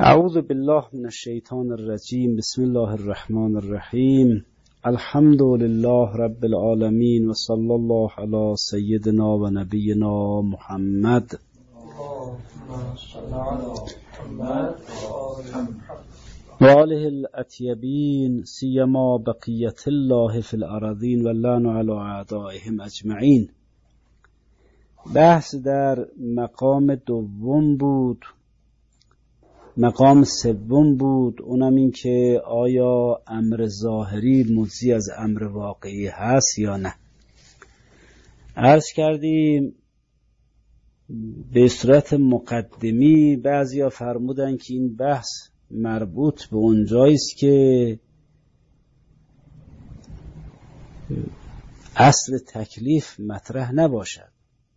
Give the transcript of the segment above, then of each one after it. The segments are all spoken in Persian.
اعوذ بالله من الشیطان الرجیم. بسم الله الرحمن الرحیم. الحمد لله رب العالمین و صلی الله علی سیدنا و نبینا محمد و آله الاطیبین سیما بقیت الله فی الارضین و اللعن علی اعدائهم اجمعین. بحث در مقام دوم بود. مقام سوم بود، اونم این که آیا امر ظاهری مجزی از امر واقعی هست یا نه. عرض کردیم به صورت مقدمی بعضیا فرمودن که این بحث مربوط به اون جایی است که اصل تکلیف مطرح نباشد،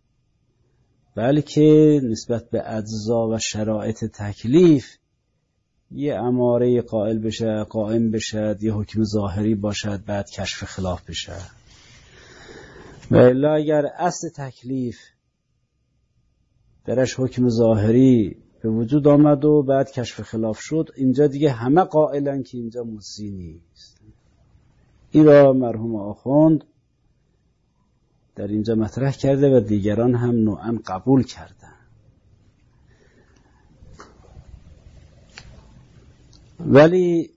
بلکه نسبت به اجزا و شرایط تکلیف یه اماره قائم بشد، یه حکم ظاهری باشد، بعد کشف خلاف بشد. و الا اگر اصل تکلیف درش حکم ظاهری به وجود آمد و بعد کشف خلاف شد، اینجا دیگه همه قائلن که اینجا مجزی نیست. این را مرحوم آخوند در اینجا مطرح کرده و دیگران هم نوعا قبول کردن. ولی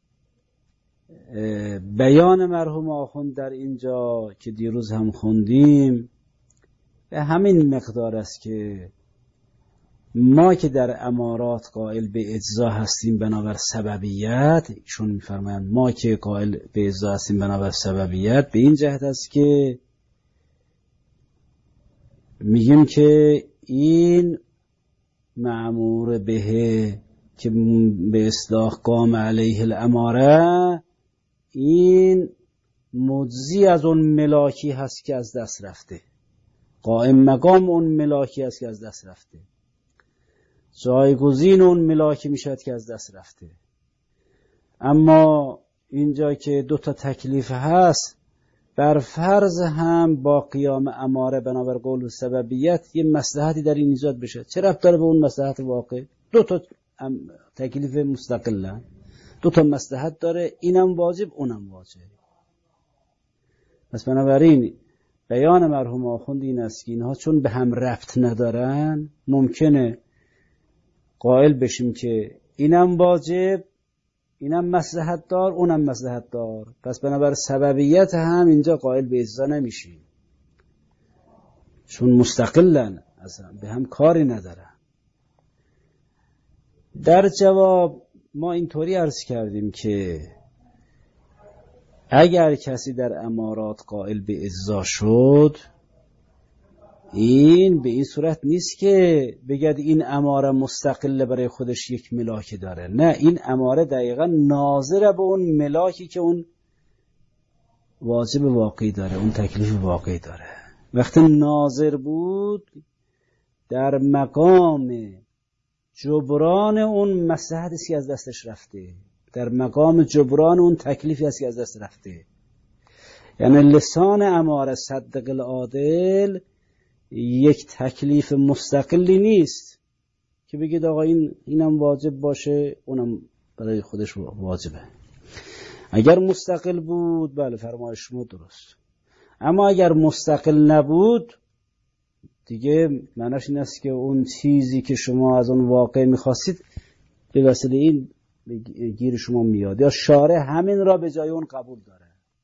بیان مرحوم آخوند در اینجا که دیروز هم خوندیم به همین مقدار است که ما که در امارات قائل به اجزا هستیم بنابر سببیت، ایشون میفرمایند ما که قائل به اجزا هستیم بنابر سببیت، به این جهت است که میگیم که این مأمور به که به اصطلاح قام علیه الاماره، این مجزی از اون ملاکی هست که از دست رفته، قائم مقام اون ملاکی هست که از دست رفته، جایگزین اون ملاکی میشد که از دست رفته. اما اینجا که دو تا تکلیف هست، بر فرض هم با قیام اماره بنابر قول و سببیت یه مصلحتی در این ایجاد بشه. چه ربط داره به اون مصلحت واقع؟ دو تا تکلیف مستقلن، دو تا مصلحت داره، اینم واجب اونم واجب. پس بنابراین بیان مرحوم آخوند این است که اینها چون به هم ربط ندارن، ممکنه قائل بشیم که اینم واجب، اینم مصلحت دار، اونم مصلحت دار. پس بنابر سببیت هم اینجا قائل به اجزا نمیشیم، چون مستقلن، اصلا به هم کاری ندارن. در جواب ما اینطوری عرض کردیم که اگر کسی در امارات قائل به اجزا شد، این به این صورت نیست که بگید این اماره مستقل برای خودش یک ملاک داره. نه، این اماره دقیقا ناظر به اون ملاکی که اون واجب واقعی داره، اون تکلیف واقعی داره. وقتی ناظر بود در مقام جبران اون مصلحتی که از دستش رفته، در مقام جبران اون تکلیفی است که از دست رفته. یعنی لسان اماره صدق العادل یک تکلیف مستقلی نیست که بگید آقا اینم واجب باشه اونم برای خودش واجبه. اگر مستقل بود بله فرمایش شما درست، اما اگر مستقل نبود دیگه معناش این است که اون چیزی که شما از اون واقع میخواستید به وسیله این گیر شما میاد، یا شارع همین را به جای اون قبول داره.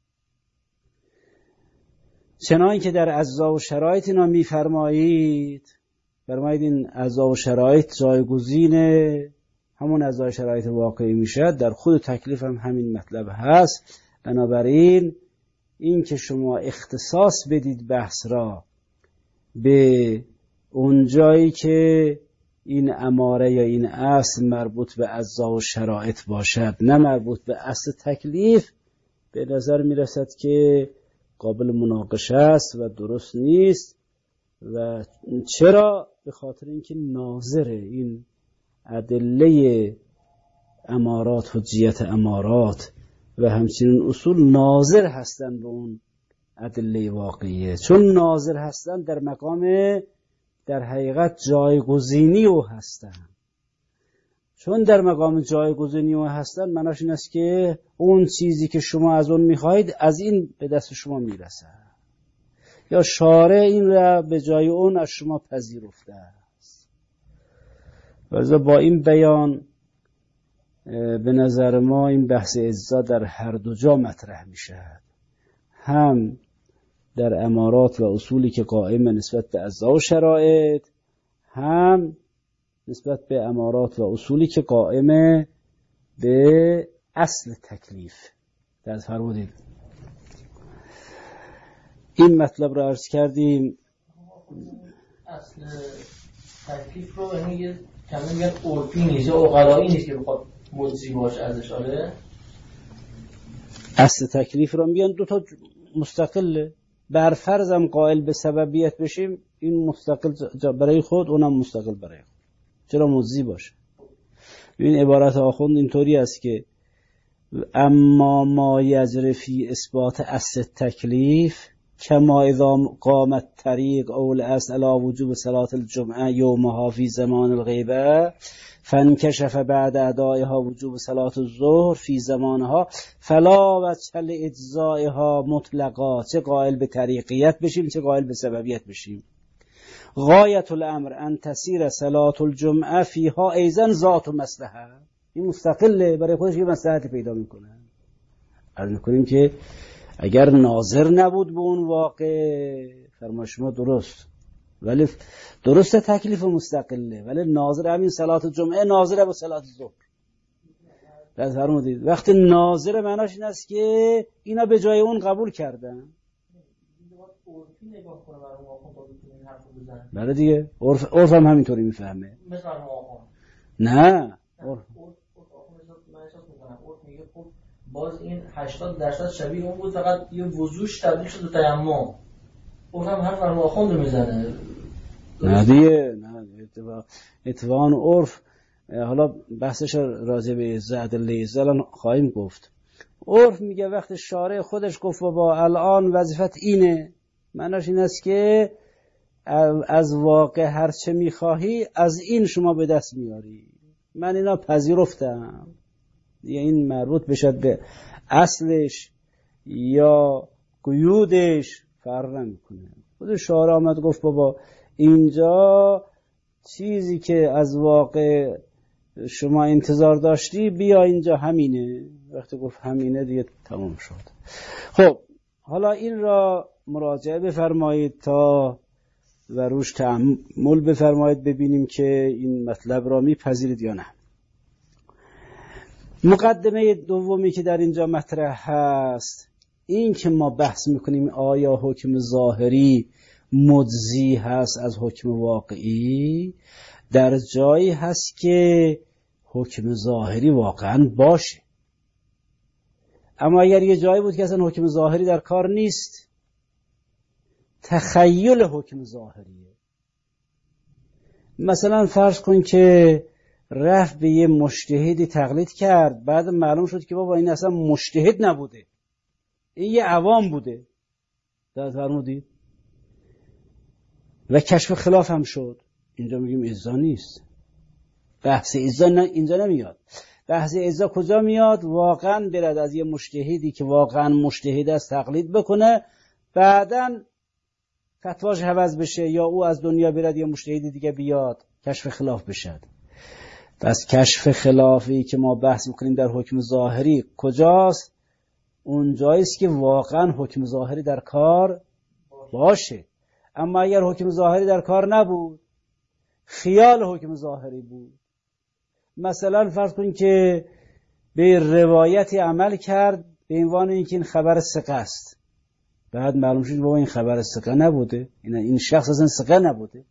چنان که در اجزا و شرایط اینا میفرمایید این اجزا و شرایط جایگزین همون اجزا و شرایط واقعی میشد، در خود تکلیف هم همین مطلب هست. بنابراین این که شما اختصاص بدید بحث را به اون جایی که این اماره یا این اصل مربوط به اجزا و شرایط باشد، نه مربوط به اصل تکلیف، به نظر میرسد که قابل مناقشه است و درست نیست. و چرا؟ به خاطر اینکه ناظر این ادله امارات، حجیت امارات و همچنین اصول ناظر هستند به اون ادله واقعیه. چون ناظر هستند در مقام در حقیقت جایگزینی او هستند، چون در مقام جایگزینی و هستن، معناش این است که اون چیزی که شما از اون میخواهید از این به دست شما میرسه، یا شارع این را به جای اون از شما پذیرفته است. و با این بیان به نظر ما این بحث اجزا در هر دو جا مطرح میشه، هم در امارات و اصولی که قائم نسبت به اجزا و شرایط، هم نسبت به امارات و اصولی که قائم به اصل تکلیف. در فرمودید این مطلب رو عرض کردیم. اصل تکلیف رو یعنی یه کمی میگن عرفی نیست یا عقلایی نیست که بخواد مجزی باشه ازش. آره اصل تکلیف رو میگن دوتا مستقله. بر فرضم قائل به سببیت بشیم، این مستقل برای خود، اونم مستقل برای خود، چرا مجزی باشه؟ این عبارت آخوند اینطوری است که اما ما یجری فی اثبات اصل تکلیف کما اذا قامت طریق اول اصل علی وجوب صلاة الجمعه یومها فی زمان الغیبه فانکشف بعد ادائها وجوب صلاة الظهر فی زمانها فلا وجه لاجزائها مطلقا. چه قائل به طریقیت بشیم چه قائل به سببیت بشیم. غایت الامر ان تسیر صلاة الجمعه فیها ایضا ذات مصلحه. این مستقله، برای خودش یه مصلحتی پیدا میکنه. عرض میکنیم که اگر ناظر نبود به اون واقع، فرما شما درست، ولی درست تکلیف مستقله، ولی ناظر همین صلاة جمعه ناظره به صلاة ظهر. در فرمودید وقتی ناظر معناش این است که اینا به جای اون قبول کردن. بله دیگه، عرف هم همینطوری میفهمه. نه عرف میگه خب باز این 80% شبیه اون بود، فقط یه وضوش تبدیل شد به تیمم. اون هم هر فرما آخوند رو میزنه. نه دیگه، نه اتفاقاً عرف، حالا بحثش راجع به ادله ازل خواهیم گفت. عرف میگه وقتی شارع خودش گفت با الان وظیفت اینه، معناش این است که از واقع هر چه میخواهی از این شما به دست میاری. من اینا پذیرفتم، دیگه این مربوط بشد به اصلش یا قیودش فرق نمیکنه. خود شارع آمد گفت بابا اینجا چیزی که از واقع شما انتظار داشتی بیا اینجا همینه. وقتی گفت همینه دیگه تمام شد. خب حالا این را مراجعه بفرمایید تا و روش تأمل بفرمایید ببینیم که این مطلب را میپذیرید یا نه. مقدمه دومی که در اینجا مطرح هست این که ما بحث میکنیم آیا حکم ظاهری مجزی هست از حکم واقعی، در جایی هست که حکم ظاهری واقعا باشه. اما اگر یه جایی بود که اصلا حکم ظاهری در کار نیست، تخیل حکم ظاهریه. مثلا فرض کن که رفت به یه مجتهدی تقلید کرد، بعد معلوم شد که بابا این اصلا مجتهد نبوده، این یه عوام بوده. در فرمودید و کشف خلاف هم شد. اینجا میگیم اجزا نیست. بحث اجزا اینجا نمیاد. بحث اجزا کجا میاد؟ واقعا برد از یه مجتهدی که واقعا مجتهد است تقلید بکنه، بعداً فتواش عوض بشه، یا او از دنیا برد یه مجتهد دیگه بیاد، کشف خلاف بشه. پس کشف خلافی که ما بحث میکنیم در حکم ظاهری کجاست؟ اون جاییست که واقعا حکم ظاهری در کار باشه. اما اگر حکم ظاهری در کار نبود، خیال حکم ظاهری بود، مثلا فرض کن که به روایتی عمل کرد به عنوان اینکه این خبر ثقه است، بعد معلوم شد بابا این خبر ثقه نبوده، این شخص اصلا ثقه نبوده.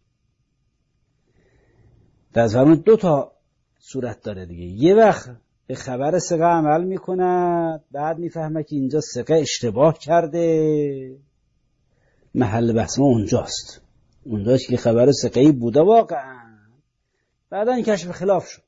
در زمان دو تا صورت داره دیگه. یه وقت به خبر ثقه عمل میکنه، بعد میفهمه که اینجا ثقه اشتباه کرده، محل بحث ما اونجاست، اونجاست که خبر ثقه‌ای بوده واقعا، بعدا کشف خلاف شد.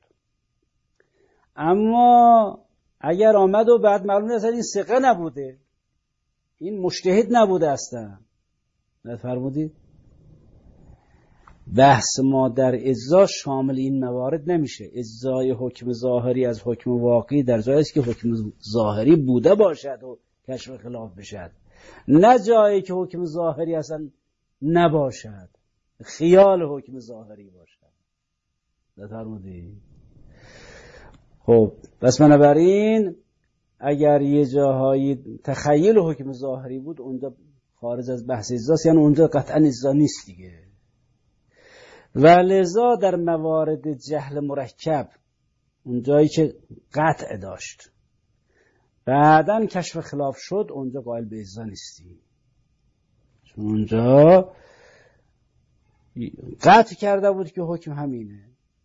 اما اگر آمد و بعد معلوم اصلا این ثقه نبوده، این مجتهد نبوده اصلا، نفرمودید؟ بحث ما در اجزا شامل این موارد نمیشه. اجزای حکم ظاهری از حکم واقعی در جایی است که حکم ظاهری بوده باشد و کشف خلاف بشد، نه جایی که حکم ظاهری اصلا نباشد، خیال حکم ظاهری باشد. بفرمودید. خب پس بنابراین اگر یه جاهایی تخیل حکم ظاهری بود اونجا خارج از بحث اجزاست، یعنی اونجا قطعا اجزا نیست دیگه. و لذا در موارد جهل مرکب اون جایی که قطع داشت بعداً کشف خلاف شد اونجا قائل به اجزا نیستی، چون اونجا قطع کرده بود که حکم همینه،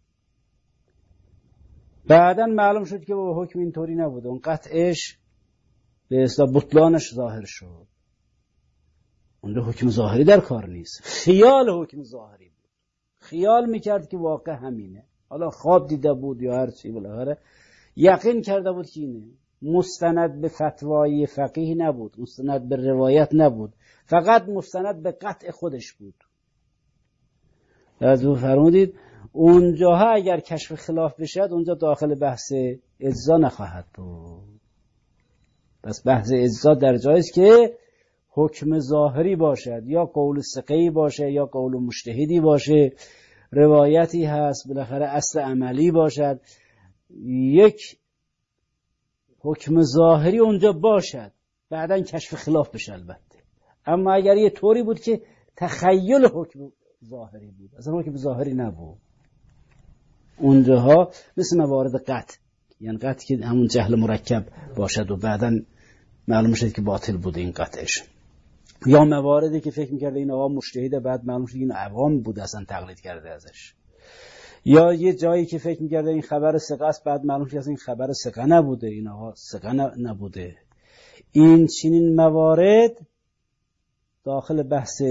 بعداً معلوم شد که با حکم اینطوری نبوده، اون قطعش به اصطلاح بطلانش ظاهر شد، اونجا حکم ظاهری در کار نیست، خیال حکم ظاهری بود، خیال میکرد که واقع همینه، حالا خواب دیده بود یا هر چی، بالاخره یقین کرده بود که اینه، مستند به فتوای فقیه نبود، مستند به روایت نبود، فقط مستند به قطع خودش بود. از اون فرمودید اونجاها اگر کشف خلاف بشد اونجا داخل بحث اجزا نخواهد بود. پس بحث اجزا در جایی است که حکم ظاهری باشد، یا قول ثقه‌ای باشه یا قول مجتهدی باشه، روایتی هست، بالاخره اصل عملی باشد، یک حکم ظاهری اونجا باشد، بعداً کشف خلاف بشه البته. اما اگر یه طوری بود که تخیل حکم ظاهری بود، اصلا حکم ظاهری نبود، اونجاها مثل موارد قطع، یعنی قطع که همون جهل مرکب باشد و بعداً معلوم شد که باطل بوده این قطعش، یا مواردی که فکر میکرده این آقا مجتهده بعد معلوم شد این عوام بوده اصلا تقلید کرده ازش، یا یه جایی که فکر میکرده این خبر ثقه است بعد معلوم شد این خبر ثقه نبوده، این آقا ثقه نبوده. این چنین موارد داخل بحث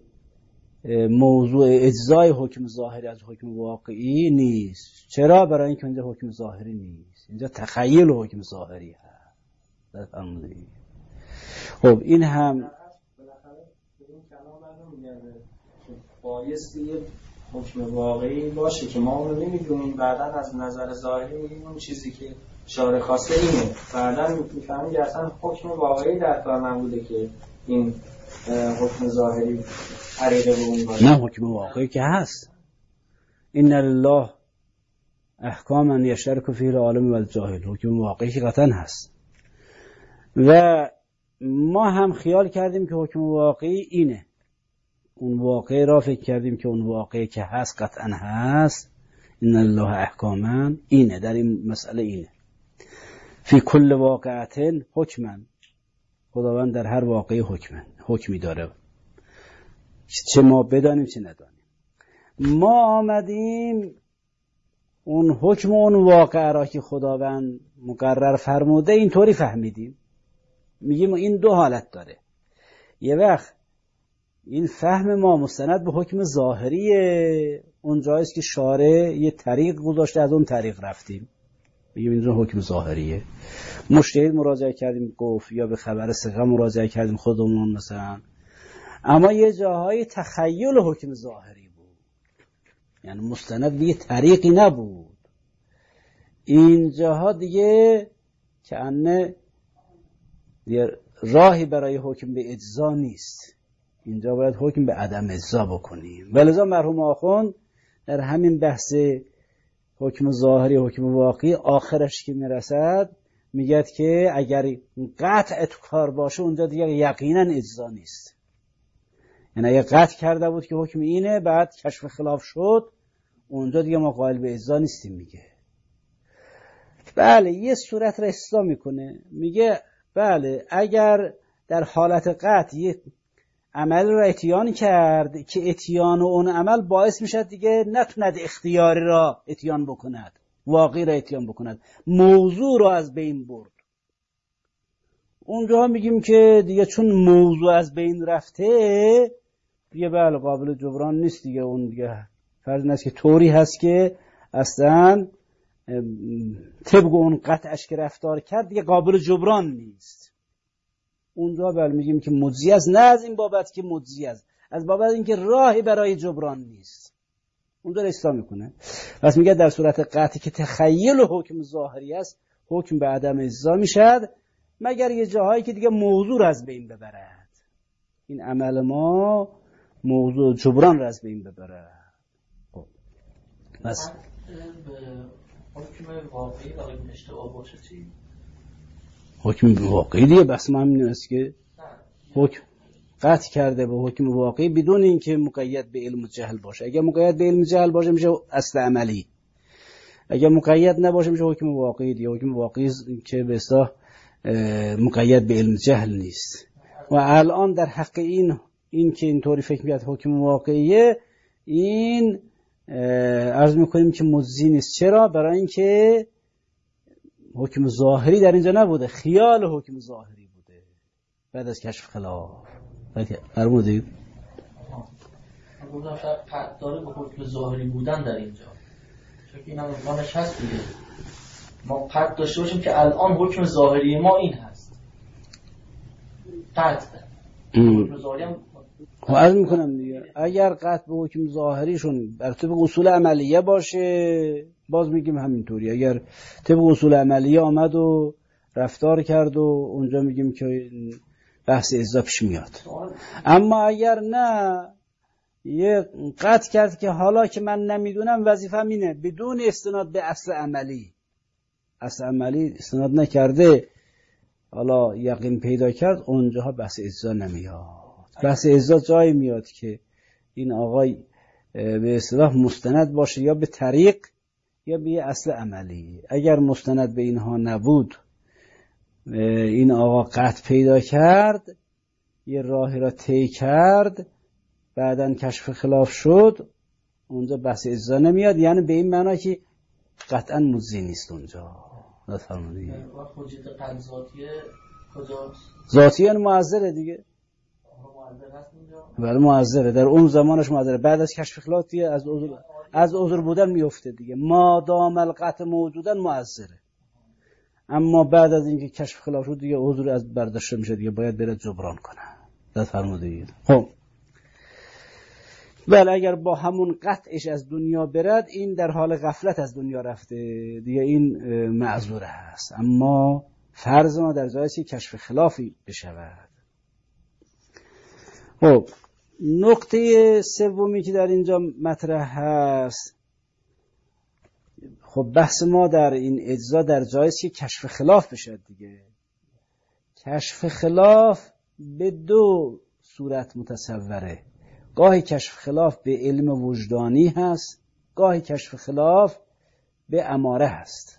موضوع اجزای حکم ظاهری از حکم واقعی نیست. چرا؟ برای اینکه اونجا حکم ظاهری نیست، اینجا تخیل حکم ظاهری هست. خب این هم بالاخره این کلام برمیگرده که بایستی حکم واقعی باشه که ما اون رو نمیدونیم، بعدا از نظر ظاهری میگیم اون چیزی که شارع خواسته اینه، بعدا میفهمیم که اصلا حکم واقعی در کار نبوده که این حکم ظاهری طریقه به اون باشه. نه، حکم واقعی که هست. ان لله احکاما یشترک فیها العالم و الجاهل، حکم واقعی که قطعا هست. و ما هم خیال کردیم که حکم واقعی اینه، اون واقعی را فکر کردیم که اون واقعی که هست قطعا هست. ان الله احکاما اینه، در این مسئله اینه، فی کل واقعت حکما، خداوند در هر واقعی حکمی داره، چه ما بدانیم چه ندانیم. ما آمدیم اون حکم اون واقع را که خداوند مقرر فرموده اینطوری فهمیدیم، میگیم این دو حالت داره. یه وقت این فهم ما مستند به حکم ظاهریه، اون جاییست که شارع یه طریق گذاشته از اون طریق رفتیم، میگیم این حکم ظاهریه. مجتهد مراجعه کردیم گفت، یا به خبر ثقه مراجعه کردیم خودمون مثلا، اما یه جاهای تخیل حکم ظاهری بود، یعنی مستند به یه طریقی نبود. این جاها دیگه کأنه راهی برای حکم به اجزا نیست، اینجا باید حکم به عدم اجزا بکنیم. ولذا مرحوم آخوند در همین بحث حکم ظاهری حکم واقعی آخرش که میرسد میگه که اگر قطع تو کار باشه اونجا دیگه یقینا اجزا نیست، یعنی اگر قطع کرده بود که حکم اینه بعد کشف خلاف شد اونجا دیگه ما قائل به اجزا نیستیم. میگه بله یه صورت را اصلاح میکنه، میگه بله اگر در حالت قطع یه عمل را اتیان کرد که اتیان و اون عمل باعث میشد دیگه نتوند اختیاری را اتیان بکند، واقعی را اتیان بکند، موضوع را از بین برد، اونجا میگیم که دیگه چون موضوع از بین رفته دیگه بله قابل جبران نیست دیگه، اون دیگه فرض نیست که طوری هست که اصلا طبق اون قطعش که رفتار کرد دیگه قابل جبران نیست. اونجا بله میگیم که مجزی است، نه از این بابت که مجزی است، از بابت اینکه راهی برای جبران نیست. اون داره اصلاح میکنه. پس میگه در صورت قطعی که تخیل و حکم ظاهری است، حکم به عدم اجزا میشد، مگر یه جاهایی که دیگه موضوع از بین ببرد. این عمل ما موضوع جبران را از بین ببره. بس حکم واقعی اگه اشتباه باشه چی؟ حکم واقعی دیگه بس ما همین است که حکم قطع کرده به حکم واقعی بدون اینکه مقید به علم و جهل باشه. اگر مقید به علم و جهل باشه میشه اصل عملی، اگر مقید نباشه میشه حکم واقعی دیگه. حکم واقعی که به اصطلاح مقید به علم و جهل نیست. و الان در حق این که اینطوری فکر میاد حکم واقعیه، این عرض میکنیم که مجزی نیست. چرا؟ برای اینکه حکم ظاهری در اینجا نبوده، خیال حکم ظاهری بوده بعد از کشف خلاف. فرمودید؟ گفتم شاید قطع داره به حکم ظاهری بودن در اینجا، چون که این هم امکانش هست دیگه. ما قطع داشته باشیم که الان حکم ظاهری ما این هست، قطع حکم ظاهری هم عرض میکنم دیگه. اگر قطع به حکم ظاهریشون بر طبق اصول عملیه باشه باز میگیم همینطوری. اگر طبق اصول عملیه آمد و رفتار کرد و اونجا میگیم که بحث اجزا پیش میاد. اما اگر نه یه قطع کرد که حالا که من نمیدونم وظیفه‌م اینه، بدون استناد به اصل عملی، اصل عملی استناد نکرده، حالا یقین پیدا کرد، اونجاها بحث اجزا نمیاد. بحث اجزا جایی میاد که این آقای به اصطلاح مستند باشه یا به طریق یا به اصل عملی. اگر مستند به اینها نبود، این آقا قطع پیدا کرد، یه راهی را طی کرد، بعدن کشف خلاف شد، اونجا بحث اجزا نمیاد. یعنی به این معنا که قطعا مجزی نیست اونجا. نفرمودید حجت قطع ذاتیه کجاست؟ ذاتیه معذره دیگه. بله معذره، در اون زمانش معذره. بعد از کشف خلاف دیگه از عذر بودن میفته دیگه. ما دام القطع موجودن معذره، اما بعد از اینکه کشف خلاف شد دیگه عذر از برداشته میشه دیگه، باید بره جبران کنه. دست فرمودید. خب بله، اگر با همون قطعش از دنیا برد، این در حال غفلت از دنیا رفته دیگه، این معذور است. اما فرض ما در جایسی کشف خلافی بشود. خب نقطه سومی که در اینجا مطرح هست، خب بحث ما در این اجزا در جایسی کشف خلاف بشد دیگه. کشف خلاف به دو صورت متصوره. گاهی کشف خلاف به علم وجدانی هست، گاهی کشف خلاف به اماره هست.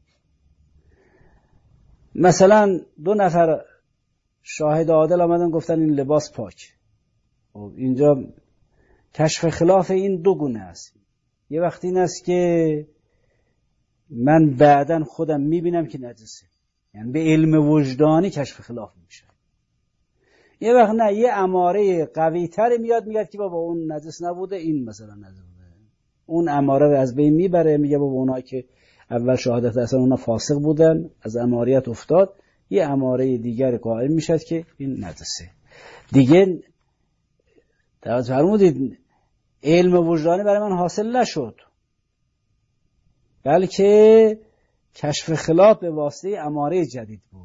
مثلا 2 نفر شاهد عادل آمدن گفتن این لباس پاک. اینجا کشف خلاف این 2 گونه است. یه وقت این است که من بعداً خودم میبینم که نجسه، یعنی به علم وجدانی کشف خلاف میشه. یه وقت نه، یه اماره قوی تر میاد میگه که بابا اون نجس نبوده، این مثلا نجس بوده. اون اماره رو از بین میبره، میگه بابا اونایی که اول شهادت اصلا اونا فاسق بودن، از اماریت افتاد، یه اماره دیگر قائل میشد که این نجسه. دیگه توجه فرمودید، علم وجدانی برای من حاصل نشد، بلکه کشف خلاف به واسطه اماره جدید بود.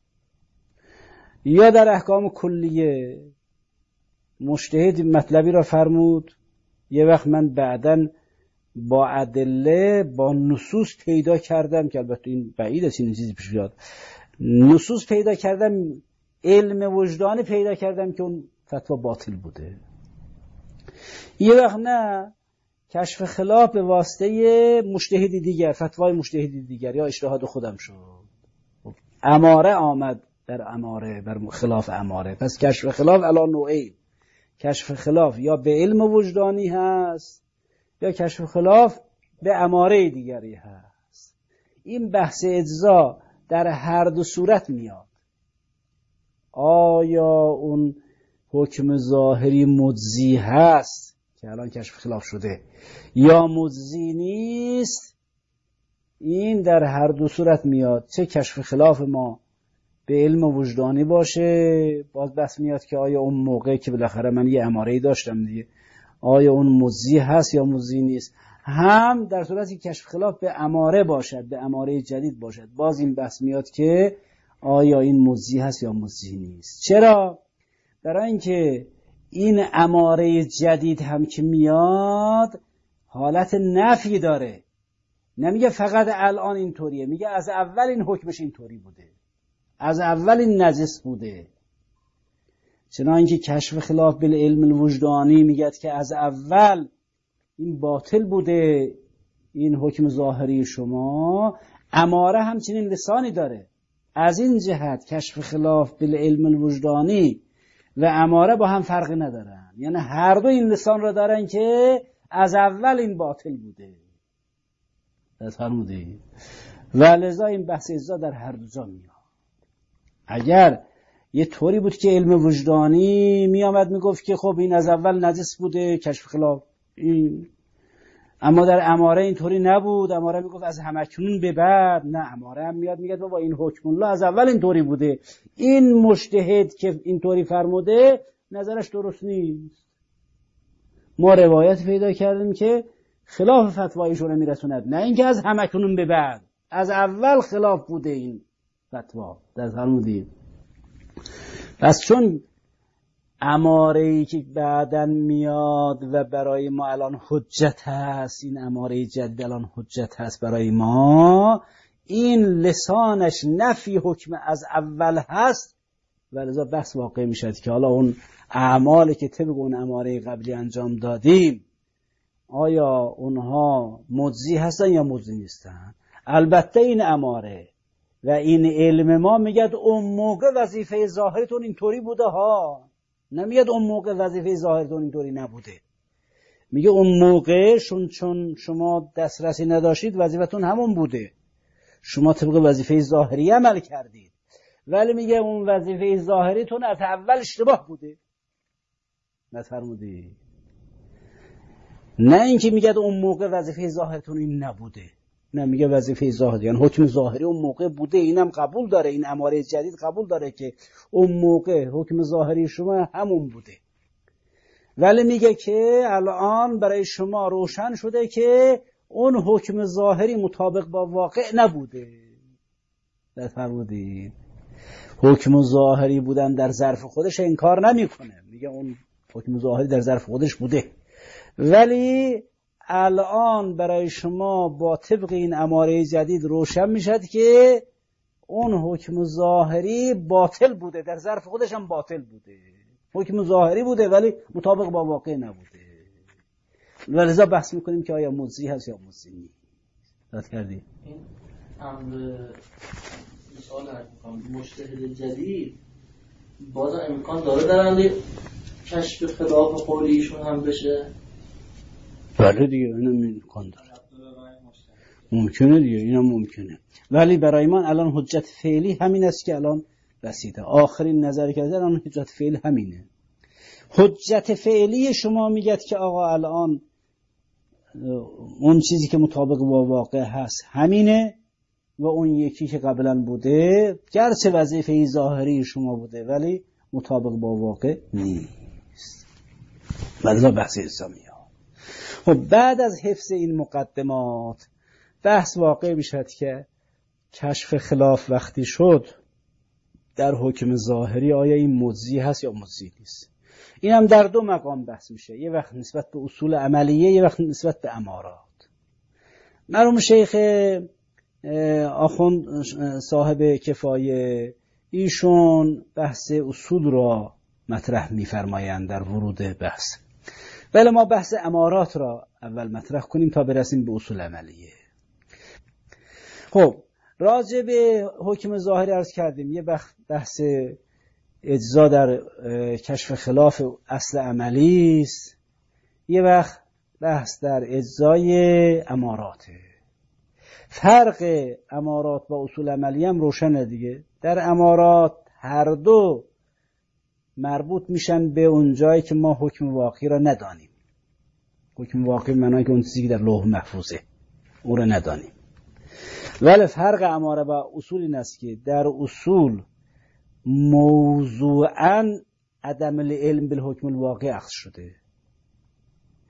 یا در احکام کلیه مجتهد مطلبی را فرمود، یه وقت من بعداً با ادله، با نصوص پیدا کردم که البته این بعید است این چیزی پیش بیاد، نصوص پیدا کردم، علم وجدانی پیدا کردم که اون فتوا باطل بوده. یه وقت نه، کشف خلاف به واسطه مجتهدی دیگر، فتوای مجتهدی دیگر یا اجتهاد خودم شد. اماره آمد در اماره بر خلاف اماره. پس کشف خلاف علی نوعین. کشف خلاف یا به علم وجدانی هست یا کشف خلاف به اماره دیگری هست. این بحث اجزا در هر دو صورت میاد. آیا اون حکم ظاهری مجزی هست که الان کشف خلاف شده یا مجزی نیست؟ این در هر دو صورت میاد. چه کشف خلاف ما به علم وجدانی باشه، باز بحث میاد که آیا اون موقع که بالاخره من یه اماره‌ای داشتم دیگه، آیا اون مضی هست یا مضی نیست. هم در صورتی کشف خلاف به اماره باشد، به اماره جدید باشد، باز این بحث میاد که آیا این مضی هست یا مضی نیست. چرا؟ برای اینکه این اماره جدید هم که میاد حالت نفی داره، نمیگه فقط الان اینطوریه، میگه از اول این حکمش اینطوری بوده، از اول این نجس بوده. چنانکه کشف خلاف بالعلم الوجدانی میگه که از اول این باطل بوده این حکم ظاهری شما. اماره همچنین لسانی داره. از این جهت کشف خلاف بالعلم الوجدانی و اماره با هم فرقی ندارن، یعنی هر دو این لسان را دارن که از اول این باطل بوده. فرمودید؟ و لذا این بحث اجزا در هر دو جا میاد. اگر یه طوری بود که علم وجدانی میامد میگفت که خب این از اول نجس بوده کشف خلاف این، اما در اماره اینطوری نبود، اماره میگفت از همکنون به بعد، نه اماره هم میاد میگه بابا این حکم الله از اول اینطوری بوده، این مجتهد که اینطوری فرموده نظرش درست نیست. ما روایت پیدا کردیم که خلاف فتوایشون میرسوند، نه اینکه از همکنون به بعد، از اول خلاف بوده این فتوا. در فرمودید. پس چون اماره‌ای که بعداً میاد و برای ما الان حجت هست، این اماره جدید الان حجت هست برای ما، این لسانش نفی حکم از اول هست و لذا بحث واقع میشد که حالا اون اعمالی که طبق اون اماره قبلی انجام دادیم آیا اونها مجزی هستن یا مجزی نیستن. البته این اماره و این علم ما میگد اون موقع وظیفه ظاهرتون اینطوری بوده ها، نمیگد اون موقع وظیفه ظاهرتون اینطوری نبوده. میگه اون موقع چون شما دسترسی نداشتید وظیفتون همون بوده، شما طبق وظیفه ظاهری عمل کردید، ولی میگه اون وظیفه ظاهریتون از اول اشتباه بوده. نفرمودی؟ نه اینکه میگه اون موقع وظیفه ظاهرتون این نبوده، نه میگه وظیفه ظاهری یعنی حکم ظاهری اون موقع بوده. اینم قبول داره، این اماره جدید قبول داره که اون موقع حکم ظاهری شما همون بوده، ولی میگه که الان برای شما روشن شده که اون حکم ظاهری مطابق با واقع نبوده. فرمودید؟ حکم ظاهری بودن در ظرف خودش انکار نمیکنه، میگه اون حکم ظاهری در ظرف خودش بوده، ولی الان برای شما با طبق این اماره جدید روشن میشد که اون حکم ظاهری باطل بوده، در ظرف خودش هم باطل بوده، حکم ظاهری بوده ولی مطابق با واقع نبوده. ولذا بحث میکنیم که آیا مجزی هست یا مجزی نیست. داد کردی؟ این امر سوال عرض میکنم، مجتهد جدید بازم امکان داره در حال کشف خلاف قولیشون هم بشه؟ بله دیگه اینم امکان داره، ممکنه دیگه، اینم ممکنه، ولی برای من الان حجت فعلی همین است که الان رسیده. آخرین نظر که الان حجت فعلی همینه. حجت فعلی شما میگید که آقا الان اون چیزی که مطابق با واقع هست همینه و اون یکی که قبلا بوده گرچه وظیفه ظاهری شما بوده ولی مطابق با واقع نیست. لذا بحث اسلامی ها. خب بعد از حفظ این مقدمات بحث واقع میشد که کشف خلاف وقتی شد در حکم ظاهری آیا این مجزی هست یا مجزی نیست. این هم در دو مقام بحث میشه، یه وقت نسبت به اصول عملیه، یه وقت نسبت به امارات. مرحوم شیخ آخوند صاحب کفایه ایشون بحث اصول را مطرح میفرمایند در ورود بحث، ولی ما بحث امارات را اول مطرح کنیم تا برسیم به اصول عملیه. خب راجع به حکم ظاهری عرض کردیم، یه بحث اجزا در کشف خلاف اصل عملی است، یه وقت بحث در اجزای اماراته. فرق امارات با اصول عملی هم روشنه دیگه. در امارات هر دو مربوط میشن به اون جایی که ما حکم واقعی را ندانیم. حکم واقعی معنی که اون چیزی که در لوح محفوظه اون را ندانیم. ولی فرق اماره با اصول این است که در اصول موضوعاً عدم العلم بالحکم الواقع اخذ شده.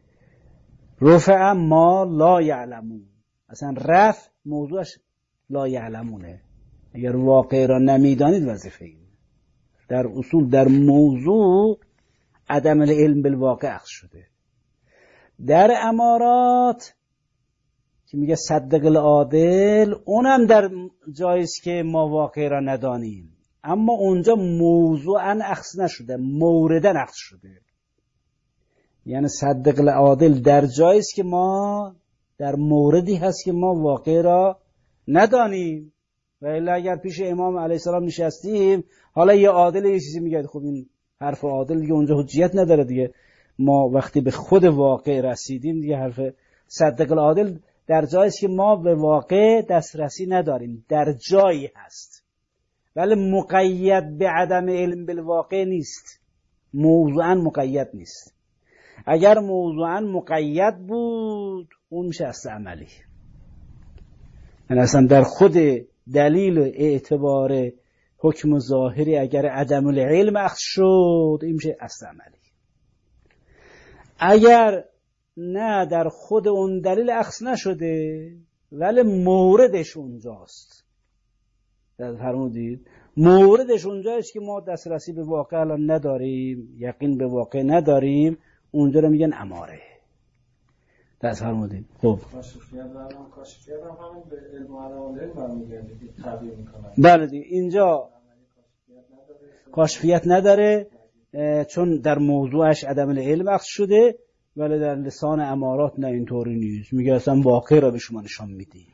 رفع ما لا یعلمون، اصلا رفع موضوعش لا یعلمونه. اگر واقع را نمیدانید وظیفه این در اصول در موضوع عدم العلم بالواقع اخذ شده. در امارات که میگه صدق العادل، اونم در جاییست که ما واقع را ندانیم، اما اونجا موضوعا اخذ نشده، موردن اخذ شده. یعنی صدق العادل در جاییست که ما در موردی هست که ما واقع را ندانیم. و الا اگر پیش امام علیه السلام نشستیم، حالا یه عادل یه چیزی میگه، خب این حرف عادل دیگه اونجا حجیت نداره دیگه. ما وقتی به خود واقع رسیدیم دیگه حرف صدق العادل در جاییست که ما به واقع دسترسی نداریم، در جایی هست ولی مقید به عدم علم بالواقع نیست، موضوعا مقید نیست. اگر موضوعا مقید بود اون میشه اصل عملی. یعنی اصلا در خود دلیل اعتبار حکم ظاهری اگر عدم العلم اخذ شد این میشه اصل عملی. اگر نه در خود اون دلیل اخذ نشده ولی موردش اونجاست، فرمودید موردش اونجاست که ما دسترسی به واقع الان نداریم، یقین به واقع نداریم، اونجا رو میگن اماره. دست فرمودید. خب کاشفیت هم همین به علم و عدم العلم برمیگرده که تعبیر میکنن. بله دیگه اینجا کاشفیت نداره چون در موضوعش عدم العلم اخذ شده، ولی در لسان امارات نه اینطوری نیست. میگه اصلا واقع را به شما نشان میدیم،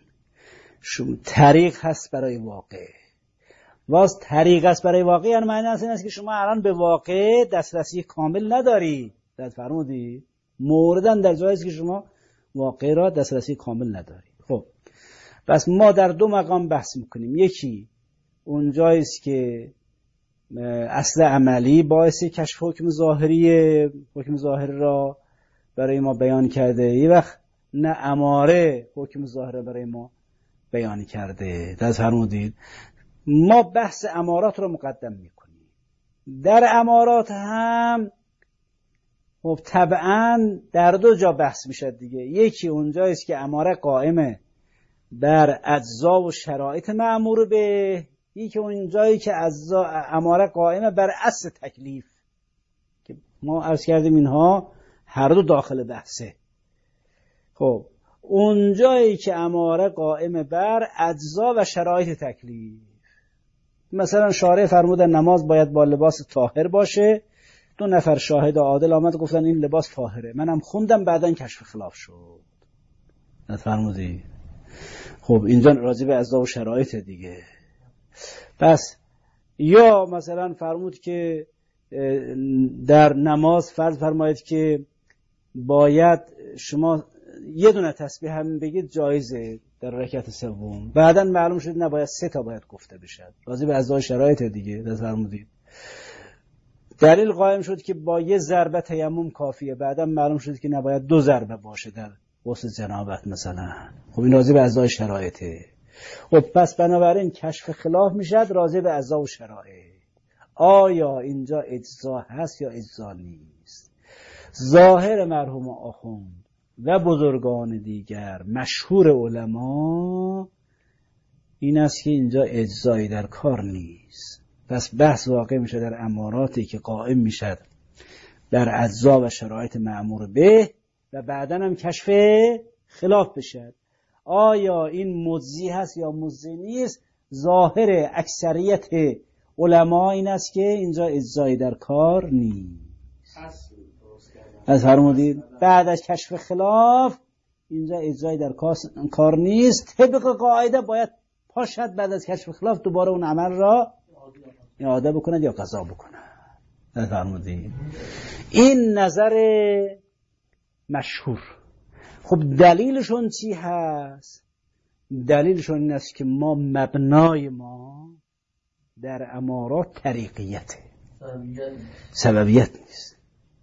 طریق هست برای واقع. واس طریق هست برای واقع یعنی معنی این است که شما الان به واقع دسترسی کامل نداری. در فرمودی موردن در جایی است که شما واقع را دسترسی کامل نداری. خب پس ما در دو مقام بحث میکنیم. یکی اون جایی است که اصل عملی باعث کشف حکم ظاهری را برای ما بیان کرده، یه وقت نه اماره حکم ظاهر برای ما بیان کرده. در فرمودید ما بحث امارات رو مقدم میکنیم. در امارات هم خب طبعا در دو جا بحث میشه دیگه. یکی اونجاییست که اماره قائمه بر اجزا و شرایط مأمور به، یکی اونجایی که اماره قائمه بر اصل تکلیف که ما عرض کردیم اینها هر دو داخل بحثه. خب اونجایی که اماره قائمه بر اجزا و شرایط تکلیف، مثلا شارع فرمودن نماز باید با لباس طاهر باشه، 2 نفر شاهد عادل آمد گفتن این لباس طاهره، منم خوندم بعدن کشف خلاف شد. فرمودی خب اینجا راجع به اجزا و شرایط دیگه. پس یا مثلا فرمود که در نماز فرض فرمایید که باید شما یه دونه تسبیح هم بگید جایزه در رکعت سوم، بعداً معلوم شد نباید 3 تا باید گفته بشه، راضی به اجزای شرایط دیگه. در فرمودید دلیل قائم شد که با 1 ضربه تیمم کافیه، بعداً معلوم شد که نباید 2 ضربه باشه در غسل جنابت مثلا. خب این راضی به اجزای شرایطه. خب پس بنابراین کشف خلاف میشد راضی به اجزا و شرایط. آیا اینجا اجزا هست یا اجزا نیست؟ ظاهر مرحوم آخوند و بزرگان دیگر مشهور علما این است که اینجا اجزایی در کار نیست. پس بحث واقع میشه در اماراتی که قائم میشد در اجزا و شرایط مأمور به و بعداً هم کشف خلاف بشد. آیا این مجزی هست یا مجزی نیست؟ ظاهر اکثریت علما این است که اینجا اجزایی در کار نیست. از فرمودید بعد از کشف خلاف اینجا اجزایی در کار نیست. طبق قاعده باید پاشد بعد از کشف خلاف دوباره اون عمل را اعاده بکند یا قضا بکند. از فرمودید این نظر مشهور. خب دلیلشون چی هست؟ دلیلشون این است که ما مبنای ما در امارات طریقیته، سببیت نیست.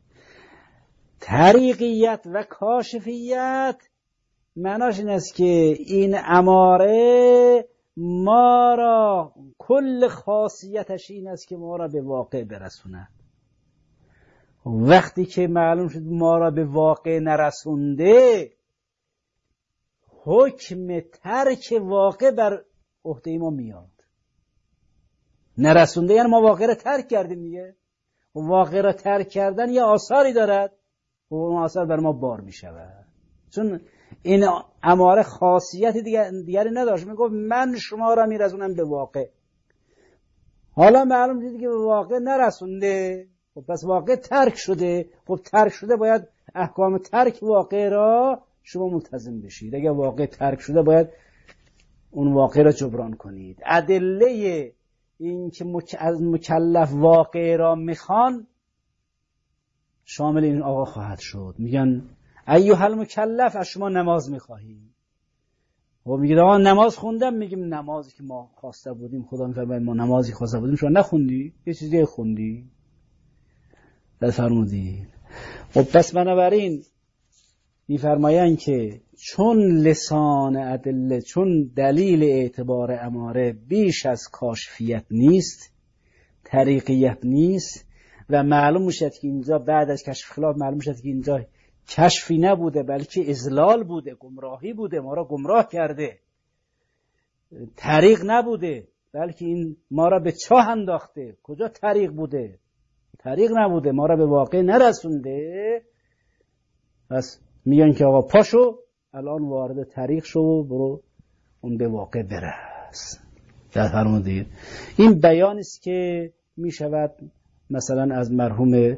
طریقیت و کاشفیت معناش این است که این اماره ما را کل خاصیتش این است که ما را به واقع برسوند. وقتی که معلوم شد ما را به واقع نرسونده، حکم ترک واقع بر عهده ما میاد. نرسونده یعنی ما واقع را ترک کردیم دیگه. واقع را ترک کردن یه آثاری دارد و اون آثار بر ما بار می شود. چون این اماره خاصیت دیگری نداشت، می گفت من شما را می رسونم به واقع. حالا معلوم شد که به واقع نرسونده، خب پس واقع ترک شده. خب ترک شده باید احکام ترک واقع را شما ملتزم بشید. اگر واقع ترک شده باید اون واقع را جبران کنید. ادله این که از مکلف واقع را میخوان شامل این آقا خواهد شد. میگن ایها المکلف، از شما نماز میخواهیم. و میگه آقا نماز خوندم. میگیم نمازی که ما خواسته بودیم، خدا میفرماید ما نمازی خواسته بودیم شما نخوندی، یه چیزی خوندی. در فرمودید. خب پس بنابراین میفرمایند که چون لسان ادله، چون دلیل اعتبار اماره بیش از کاشفیت نیست، طریقیت نیست، و معلوم میشد که اینجا بعد از کشف خلاف معلوم میشد که اینجا کشفی نبوده بلکه اضلال بوده، گمراهی بوده، ما را گمراه کرده. طریق نبوده بلکه این ما را به چاه انداخته. کجا طریق بوده؟ طریق نبوده، ما را به واقع نرسونده. پس میگن که آقا پاشو الان وارد طریق شو و برو اون به واقع برس. در فرمودید. این بیانی است که میشود مثلا از مرحوم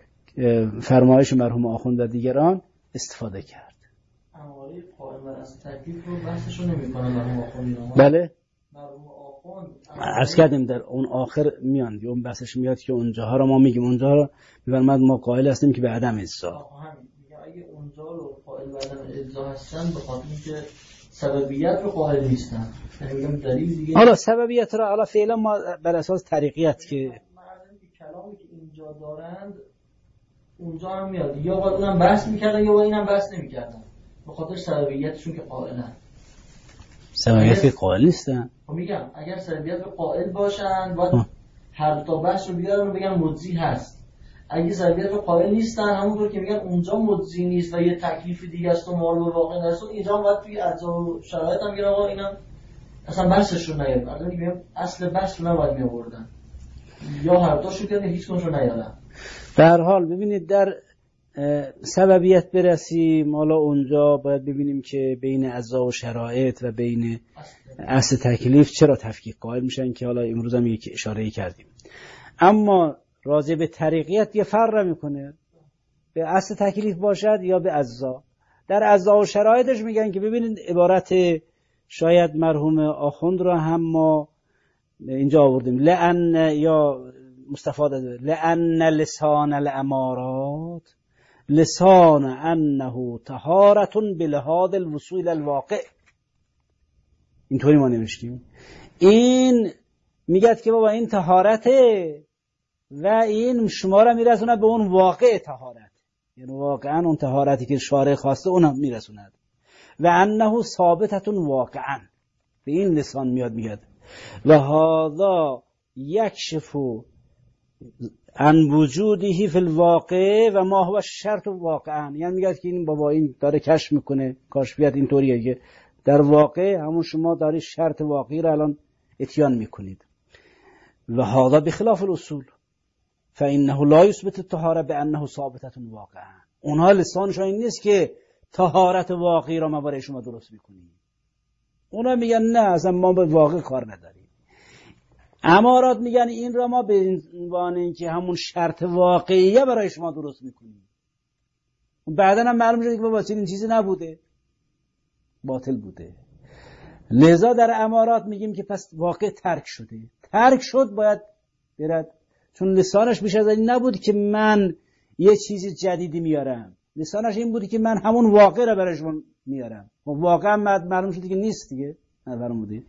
فرمایش مرحوم آخوند و دیگران استفاده کرد. اماره قائم بر از تکلیف رو بحثشو نمی‌کنه مرحوم آخوند. بله مرحوم آخوند عرض کردیم در اون آخر میان اون بحثش میاد که اونجاها رو ما میگیم، اونجاها رو میفرماد ما قائل هستیم که به عدم اجزا. اگه اونجا رو قائل به عدم اجزا هستن به خاطر اینکه سببیت رو قائل نیستن. یعنی میگم دلیل دیگه. حالا سببیت رو حالا فعلا ما بر اساس طریقیت که مردم که کلامی که اینجا دارند اونجا هم میاد، یا باید اونم بحث میکردن یا باید اینم بحث نمیکردن به خاطر سببیتشون که قائلن. سببیت که قائل نیستن. خب میگم اگر سببیت رو قائل باشن باید هر دو تا بحث رو بیارن و بگن مجزی هست. اگه سببیت رو قائل نیستن همونطور که میگن اونجا مجزی نیست و یه تکلیف دیگه است و ما رو واقع نرسون، اینجا هم باید توی اجزا و شرایط هم میگن آقا اینم اصلا بحثش رو نیارن. الان میگم اصل بحث رو نباید میآوردن، یا هر دوشو کردن هیچ کنش رو نیارن. به هر حال ببینید در سببیت برسیم، حالا اونجا باید ببینیم که بین اجزا و شرایط و بین اصل تکلیف چرا تفکیک قائل میشن که حالا امروز هم یک اشاره کردیم. اما راجع به طریقیت یه فرق میکنه، به اصل تکلیف باشد یا به اجزا. در اجزا و شرایطش میگن که ببینید عبارت شاید مرحوم آخوند را هم ما اینجا آوردیم، لأن یا مستفاده لأن لسان الامارات لسان انه طهارة بلحاظ الوصول الواقع. اینطوری ما نوشتیم. این میگد که بابا این طهارته و این شما را میرسونه به اون واقع طهارت، یعنی واقعا اون طهارتی که شارع خواسته اونم میرسوند. و انه ثابتتون واقعا، به این لسان میاد میگد و هذا یکشف عن وجوده فی الواقع و ما هو شرط واقعا. یعنی میگه که این بابا این داره کشف میکنه، کاشفیت اینطوریه که در واقع همون شما داری شرط واقعی را الان اتیان میکنید. و هذا بخلاف الاصول فانه لا یثبت الطهاره بانه ثابته واقعا. اونها لسانشون این نیست که طهارت واقعی را ما برای شما درست میکنیم. اونا میگن نه اصلا ما به واقع کار نداریم. امارات میگن این را ما به عنوان اینکه همون شرط واقعیه برای شما درست میکنیم. بعدا هم معلوم شده که بابا این چیزی نبوده، باطل بوده. لذا در امارات میگیم که پس واقع ترک شده. ترک شد باید برد، چون لسانش بیش از این نبود که من یه چیز جدیدی میارم. لسانش این بود که من همون واقع را برای شما میارم. واقعا معلوم شده که نیست دیگه. نفرمودید.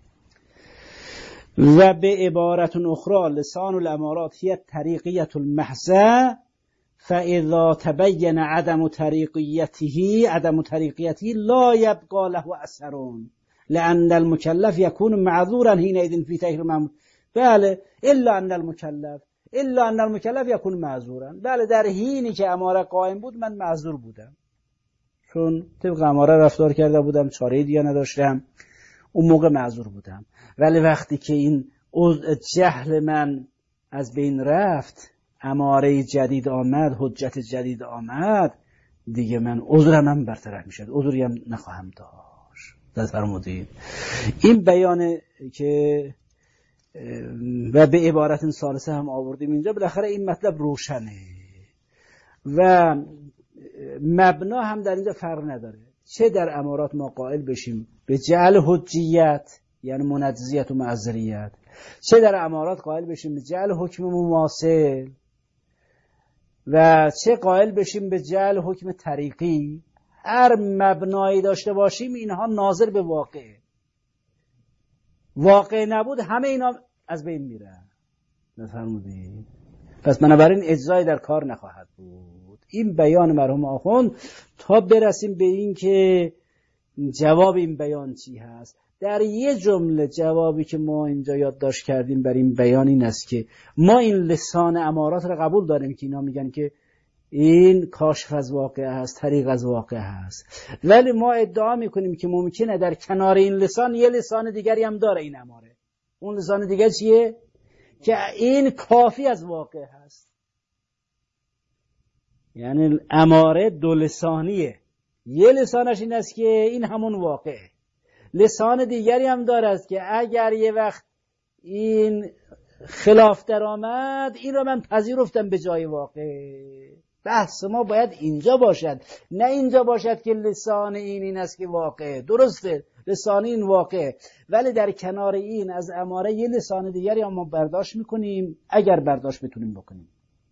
و به عبارت اخرى لسان الامارات هي طریقیة المحضة فاذا تبين عدم طریقیته لا يبقى له اثر لان المكلف يكون معذورا حينئذ في تحريم. بله الا ان المكلف الا ان المکلف یکون معذورا. بله در حینی که اماره قائم بود من معذور بودم، چون طبق اماره رفتار کرده بودم، چاره دیگه نداشتم، اون موقع معذور بودم. ولی وقتی که این جهل من از بین رفت، اماره جدید آمد، حجت جدید آمد، دیگه من عذرم برطرف میشد، عذری هم نخواهم داشت. دست فرمودید. این بیان که و به عبارت ثالثه هم آوردیم اینجا، بالاخره این مطلب روشنه و مبنا هم در اینجا فرق نداره. چه در امارات ما قائل بشیم به جعل حجیت یعنی منجزیت و معذریت، چه در امارات قائل بشیم به جعل حکم مماثل و چه قائل بشیم به جعل حکم طریقی، هر مبنایی داشته باشیم اینها ناظر به واقع. واقع نبود همه اینا از بین میره. نفرمودید؟ پس بنابراین اجزای در کار نخواهد بود. این بیان مرحوم آخوند تا برسیم به این که جواب این بیان چی هست. در یه جمله جوابی که ما اینجا یادداشت کردیم بر این بیان این است که ما این لسان امارات رو قبول داریم که اینا میگن که این کاشف از واقع هست، طریق از واقع هست، ولی ما ادعا میکنیم که ممکنه در کنار این لسان یه لسان دیگری هم داره این اماره. اون لسان دیگر چیه؟ که این کافی از واقع هست. یعنی اماره دو لسانیه، یه لسانش این است که این همون واقعه، لسان دیگری هم دارد که اگر یه وقت این خلاف در آمد این را من پذیرفتم به جای واقع. بحث ما باید اینجا باشد، نه اینجا باشد که لسان این است که واقع درسته، لسان این واقع، ولی در کنار این از اماره یه لسان دیگری هم ما برداشت میکنیم، اگر برداشت بتونیم بکنیم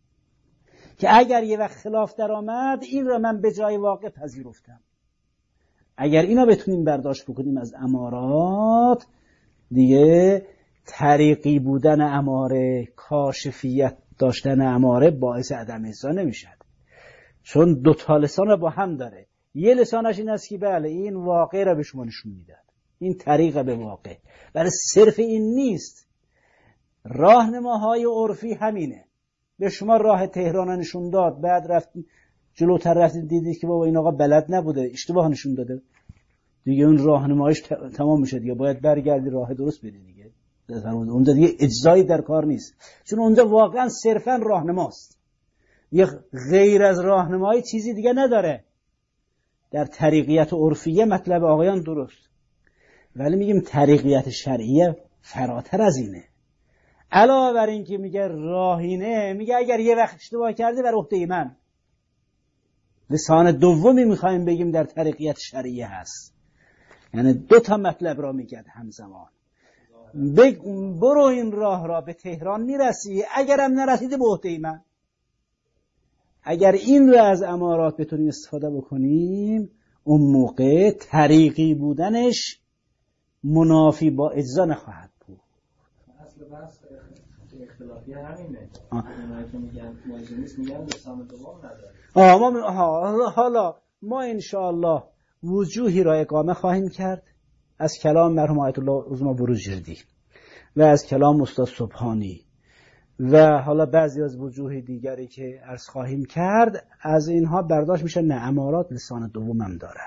که اگر یه وقت خلاف در آمد این را من به جای واقع پذیرفتم. اگر اینا بتونیم برداشت بکنیم از امارات، دیگه طریقی بودن اماره، کاشفیت داشتن اماره باعث عدم اجزا نمیشد، چون دو تا لسان را با هم داره. یه لسانش این است که بله این واقع را به شما نشون میداد، این طریق به واقع، ولی صرف این نیست. راهنماهای عرفی همینه، به شما راه تهران نشون داد، بعد رفت جلوتر رفتید دیدید که بابا این آقا بلد نبوده، اشتباه نشون داده، دیگه اون راهنماییش تمام میشه، دیگه باید برگردی راه درست بری دیگه. اونجا دیگه اجزایی در کار نیست، چون اونجا واقعا صرفا راهنماست، یه غیر از راهنمایی چیزی دیگه نداره. در طریقیت عرفیه مطلب آقایان درست، ولی میگیم طریقیت شرعیه فراتر از اینه. علاوه بر این که میگه راهینه، میگه اگر یه وقت اشتباه کرده بر عهده من. لسان دومی میخوایم بگیم در طریقیت شرعیه هست، یعنی دو تا مطلب را میگه همزمان. برو این راه را به تهران میرسی، اگرم نرسیده به عهده من. اگر این را از امارات بتونیم استفاده بکنیم، اون موقع طریقی بودنش منافی با اجزا نخواهد بود. اصل بحث اختلافی همینه. اونایی که میگن واجبیست میگن لسان دوم نداره. حالا ما انشاءالله وجوهی را اقامه خواهیم کرد از کلام مرحوم آیت الله عظما بروجردی و از کلام استاد سبحانی و حالا بعضی از وجوه دیگری که عرض خواهیم کرد. از اینها برداشت میشه نه امارات لسان دوم هم داره.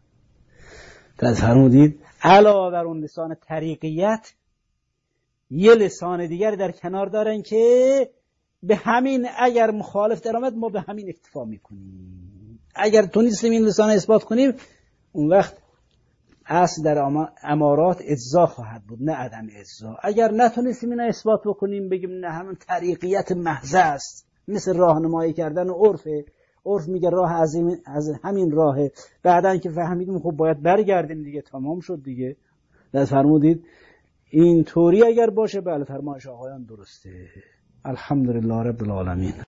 فرمودید علاوه بر اون لسان طریقیت یه لسان دیگر در کنار دارن که به همین اگر مخالف در آمد ما به همین اکتفا میکنیم. اگر تونستیم این لسان اثبات کنیم، اون وقت اصل در امارات اجزا خواهد بود، نه عدم اجزا. اگر نتونستیم اینا اثبات بکنیم، بگیم نه همین طریقیت محض است، مثل راهنمایی کردن عرف میگه راه از همین راهه، بعدن که فهمیدیم خب باید برگردیم دیگه، تمام شد دیگه. فرمودید این طوری اگر باشه، بله فرمایش آقایان درسته. الحمدلله رب العالمین.